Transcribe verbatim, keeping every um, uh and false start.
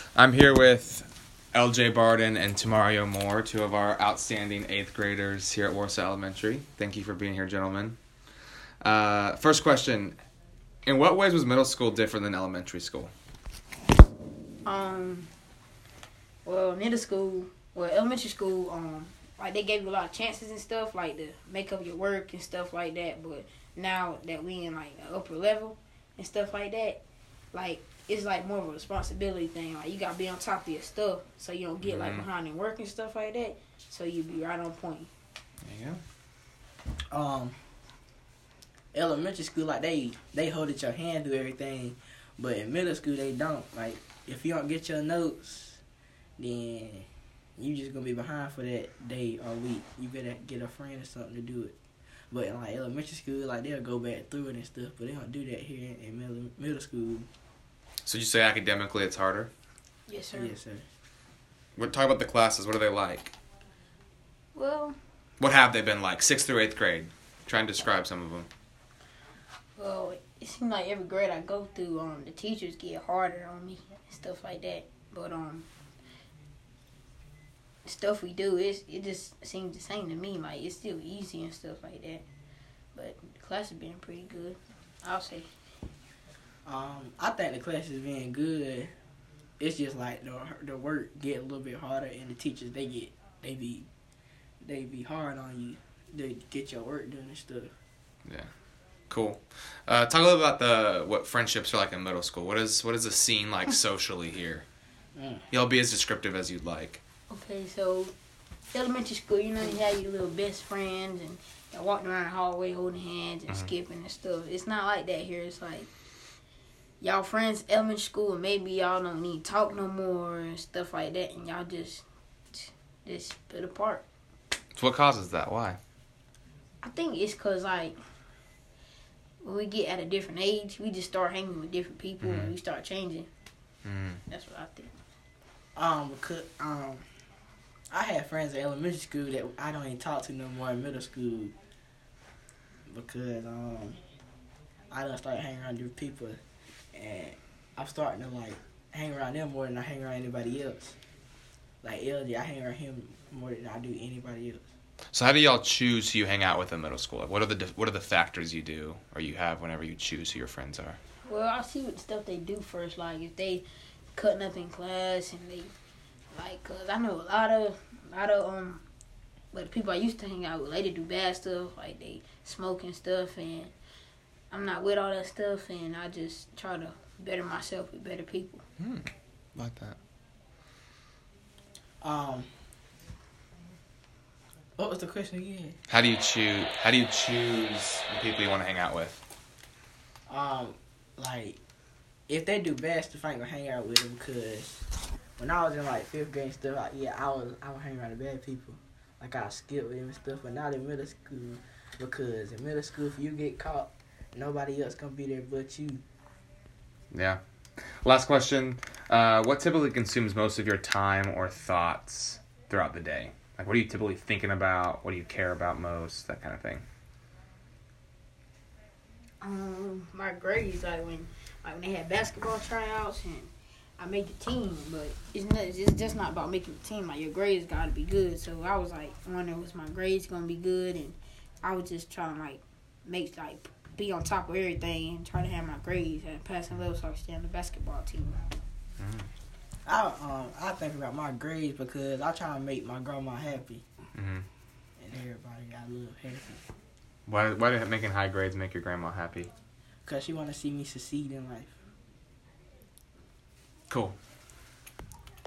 I'm here with L J Barden and Tamario Moore, two of our outstanding eighth graders here at Warsaw Elementary. Thank you for being here, gentlemen. Uh, first question, in what ways was middle school different than elementary school? Um, well, middle school, well, elementary school, um, like they gave you a lot of chances and stuff, like to make up your work and stuff like that. But now that we in like the upper level and stuff like that, like it's like more of a responsibility thing. Like you gotta be on top of your stuff so you don't get mm-hmm. like behind in work and stuff like that. So you be right on point. There you go. Um, elementary school, like they they hold at your hand, do everything, but in middle school they don't. Like if you don't get your notes, then you just gonna be behind for that day or week. You better get a friend or something to do it. But in like elementary school, like they'll go back through it and stuff, but they don't do that here in middle middle school. So you say academically it's harder? Yes, sir. Yes, sir. We're talking about the classes. What are they like? Well, what have they been like? Sixth through eighth grade. Try and describe some of them. Well, it seems like every grade I go through, um, the teachers get harder on me and stuff like that. But um, stuff we do is it just seems the same to me. Like it's still easy and stuff like that. But the class has been pretty good, I'll say. Um, I think the class is being good. It's just like the the work get a little bit harder, and the teachers they get they be they be hard on you to get your work done and stuff. Yeah, cool. Uh, talk a little about the what friendships are like in middle school. What is what is the scene like socially here? Mm. Y'all be as descriptive as you'd like. Okay, so elementary school, you know, you have your little best friends and you walking around the hallway holding hands and mm-hmm. skipping and stuff. It's not like that here. It's like y'all friends elementary school and maybe y'all don't need to talk no more and stuff like that, and y'all just just split apart. So what causes that? Why? I think it's because, like, when we get at a different age, we just start hanging with different people mm-hmm. and we start changing. Mm. That's what I think. Um, because, um, I had friends in elementary school that I don't even talk to no more in middle school because um, I done started hanging around different people. And I'm starting to, like, hang around them more than I hang around anybody else. Like, L J, I hang around him more than I do anybody else. So how do y'all choose who you hang out with in middle school? Like, what are the what are the factors you do or you have whenever you choose who your friends are? Well, I see what stuff they do first. Like, if they cutting up in class and they, like, cause I know a lot of, a lot of, um, but the people I used to hang out with, like, they do bad stuff. Like, they smoke and stuff, and I'm not with all that stuff, and I just try to better myself with better people. Hmm, like that. Um, what was the question again? How do you choose? How do you choose the people you want to hang out with? Um, like, if they do bad stuff, I ain't gonna hang out with them. Cause when I was in like fifth grade and stuff, like, yeah, I was I was hanging around the bad people. Like I skip with them and stuff, but not in middle school. Because in middle school, if you get caught, nobody else gonna be there but you. Yeah. Last question. Uh, what typically consumes most of your time or thoughts throughout the day? Like, what are you typically thinking about? What do you care about most? That kind of thing. Um, my grades, like when, like when they had basketball tryouts and I made the team, but it's not, it's just not about making the team. Like your grades got to be good. So I was like wondering, was my grades gonna be good? And I was just trying to like make like be on top of everything and try to have my grades at passing level so I could stay on the basketball team. Mm. I um I think about my grades because I try to make my grandma happy, mm-hmm. and everybody I love happy. Why why did making high grades make your grandma happy? Cause she want to see me succeed in life. Cool.